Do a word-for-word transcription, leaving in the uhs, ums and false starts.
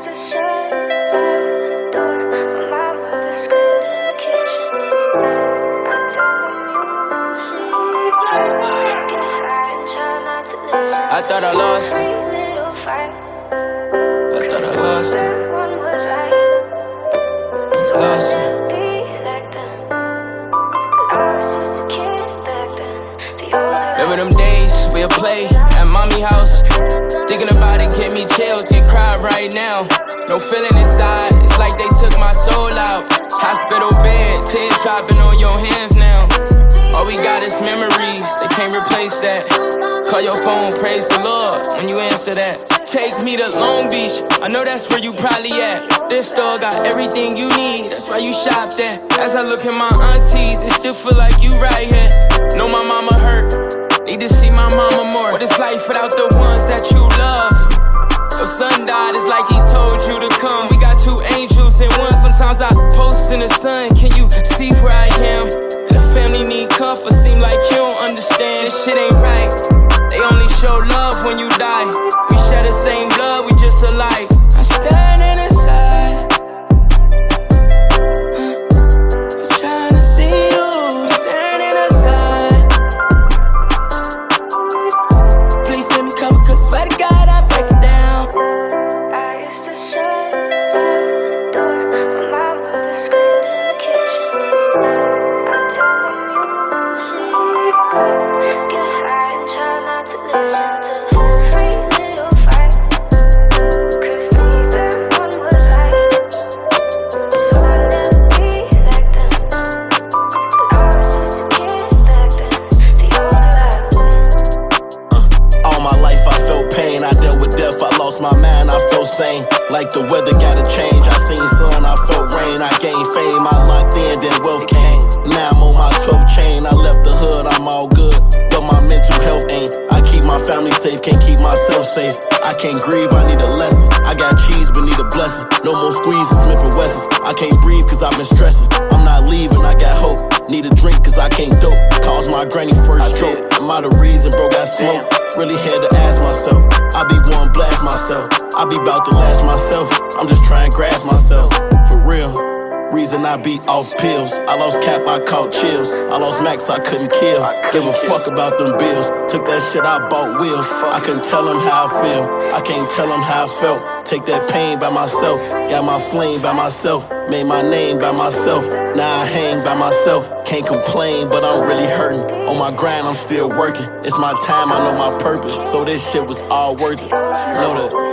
to shut my door, but my mother screamed in the kitchen. I turn the music up, get high and try not to listen. I thought I lost it. Every little fight, I thought I lost it. everyone was right. So I Lost it. wanted to be like them, but I was just a kid back then. The older Remember them days we'll play at mommy house? Thinking about it get me chills, get cried right now. No feeling inside, it's like they took my soul out. Hospital bed, tears dropping on your hands now. All we got is memories, they can't replace that. Call your phone, praise the Lord when you answer that. Take me to Long Beach, I know that's where you probably at. This store got everything you need, that's why you shopped at. As I look at my aunties, it still feel like you right here. Know my mama hurt, need to see my mama more. What it's life without the ones that you love? Your son died, it's like he told you to come. We got two angels in one, sometimes I post in the sun. Can you see where I am? And the family need comfort, seem like you don't understand. This shit ain't right, they only show love when you die. We share the same blood, we just alike. I'm standing inside, I'm trying to see you. Standing aside, please send me cover, cause swear to God I break it down. I used to shut my door, but my mother screamed in the kitchen. I turn the music up, get high and try not to listen to every little fight, cause neither one was right. So I never be like them, but I was just a kid back then. The older I went, All my life I felt pain, I dealt with death, I lost my mind, I felt sane. Like the weather gotta change, I seen sun, I felt rain. I gained fame, I locked in, then wealth came. Now I'm on my twelfth chain, I left the hood, I'm all good, but my mental health ain't. I keep my family safe, can't keep myself safe. I can't grieve, I need a lesson. I got cheese, but need a blessing. No more squeezes, Smith and Wessons. I can't breathe cause I've been stressing. I'm not leaving, I got hope. Need a drink cause I can't dope. Caused my granny first stroke. Am I the reason, bro, got smoke? Really had to ask myself. I be one blast myself. I be bout to last myself. I'm just trying to grasp myself. For real. Reason I be off pills. I lost cap, I caught chills. I lost max, I couldn't kill. Give a fuck about them bills. Took that shit, I bought wheels. I couldn't tell them how I feel. I can't tell them how I felt. Take that pain by myself. Got my flame by myself. Made my name by myself. Now I hang by myself. Can't complain, but I'm really hurting. On my grind, I'm still working. It's my time, I know my purpose. So this shit was all worth it. Know that.